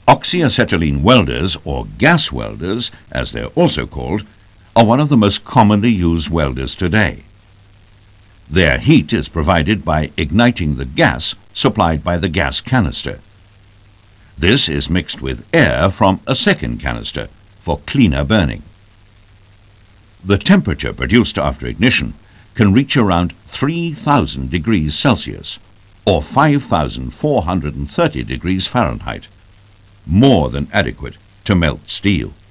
Oxyacetylene welders, or gas welders, as they're also called, are one of the most commonly used welders today. Their heat is provided by igniting the gas supplied by the gas canister. This is mixed with air from a second canister for cleaner burning. The temperature produced after ignition can reach around 3,000 degrees Celsius or 5,430 degrees Fahrenheit, more than adequate to melt steel.